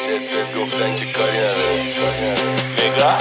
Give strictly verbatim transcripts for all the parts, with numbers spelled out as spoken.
شدت گفتن که کاری نداره نگاه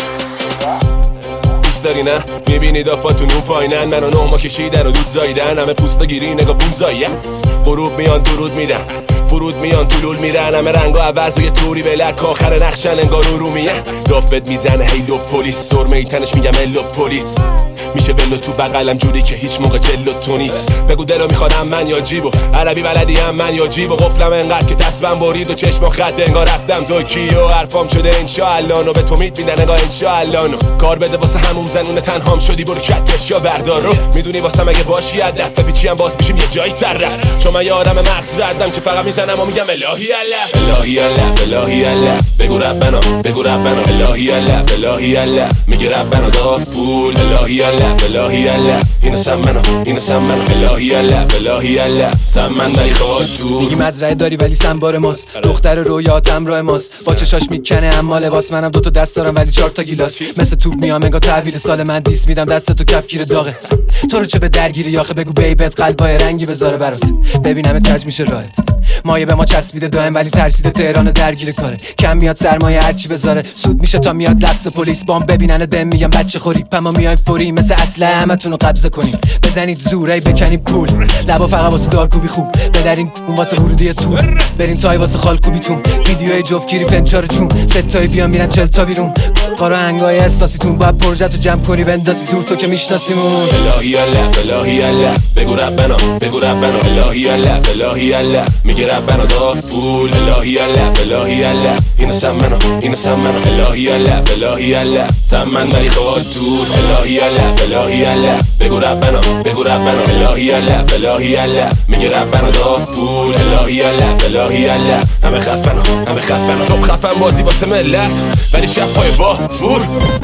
دوست داری نه میبینی دافاتون اون پایینن منو نه ما کشیدن و دود زایدن همه پوستا گیری نگاه بون زاین غروب میان درود میدن فرود میان طلول میرن همه رنگا عوض و یه طوری بلک آخر نقشن انگار رو رو میه دافت میزنه هیلو پلیس سرمه تنش میگم الو پلیس میشه بلو تو بغلم جوری که هیچ موقع جلو تو نیست بگو دلو میخوادم من یا جیبو عربی بلدی هم من یا جیبو قفلم انقدر که تصمیم برید و چشم خط انگار رفتم توکیو حرفام شده انشالله نو به تو میت میدن نگاه انشالله نو کار بده واسه همون زنونه تنهام شدی برو کتش یا بردار رو میدونی واسه مگه باشی از دفعه پیچی هم باز میشیم یه جایی تر چون من یه آدم مغز ردم که فقط میزنم و میگم الهی الله الهی الله الهی الله بگو ربنا بگو ربنا الهی الله الهی الله میگه ربنا داد پول الهی الله الهی الله اینو سمنو اینو سمنو الهی الله الهی الله سمن دای خود تو میگی مزرعه داری ولی سنبار ماست دختر رویاتم راه ماست با چشاش میکنه اما لباس منم دو تا دست دارم ولی چهار تا گیلاس مثل توپ میام انگار تحویل سال من دیس میدم دست تو کفگیر داغه تو رو چه به درگیری آخه بگو بیبت قلبای رنگی بذاره برات ببینم کج میشه راحت مایه به ما چسبیده دائم ولی ترسیده تهران درگیر کاره کم میاد سرمایه هرچی بذاره سود میشه تا میاد لبس پلیس بام ببینن دم میگم بچه خوری پما میایم فوری مثل اصله همتون رو قبضه کنیم بزنید زوری بکنید پول لبا فقط واسه دارکوبی خوب بدرین اون واسه ورودی تو برین تای واسه خالکوبیتون ویدیوی جفتگیری فنچار جون ستایی بیان میرن چهل تا بیرون قارا هنگای احساسیتون باید پروژه تو جمع کنی بندازی دور تو که میشناسیمون الهی الله الهی الله بگو ربنا بگو ربنا الهی الله الهی الله میگه ربنا داد پول الهی الله الهی الله اینو سمنو اینو سمنو الهی الله الهی الله سمن دای خود تو الهی الله الهی الله بگو ربنا بگو ربنا الهی الله الهی الله میگه ربنا داد پول الهی الله الهی الله همه خفنو همه خفنو صبح خفن بازی واسه ملت ولی شب پای وا فور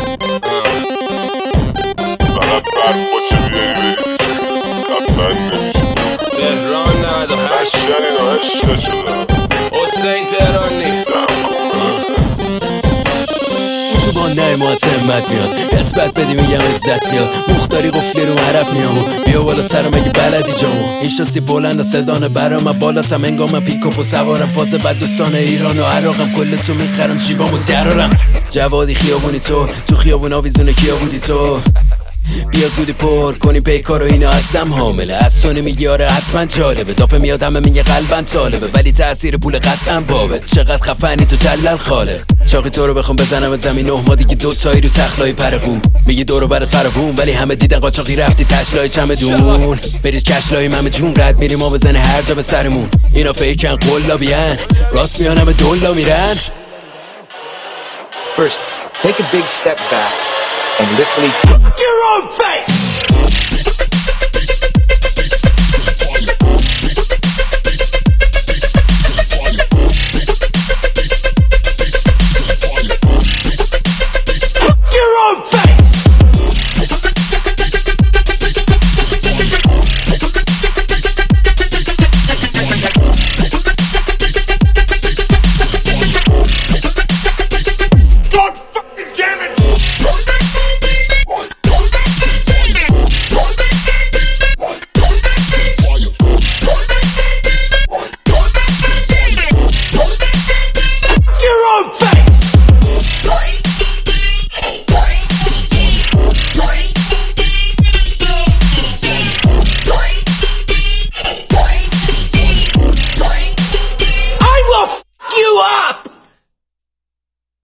فقط برد باشه بیایی خفن نمیشه تهران نود و هشت شنین و عشق شده حسین تهرانی تو با نرم و از همت میاد نسبت بدی میگم عزت زیاد مختاری قفلی رو عرب میامو بیا بالا سرم اگه بلدی جامو این شاسی بلند و صدانه برام بالاتم انگام پیکاپ و سوارم فاز بدوستان ایران و عراقم کل تو میخرم جیبامو درارم جوادی خیابونی تو تو خیابون آویزونه کیا بودی تو بیا زودی پر کنی پیکار و اینا ازم حامله از تو نمیگی آره حتما جالبه دافه میاد همه میگه قلبن طالبه ولی تأثیر پول قطعا بابت چقدر خفنی تو جلل خاله چاقی تو رو بخوام بزنم زمین نه ما دیگه دو تایی رو تخلای پرقون میگی دورو برات فراوون ولی همه دیدن قاچاقی رفتی تشلای چمدون بریز کشلای همه جون رد میریم ما بزنه هر جا به سرمون اینا فیکن قلابیان راست میان همه دولا میرن First, take a big step back and literally fuck your own face!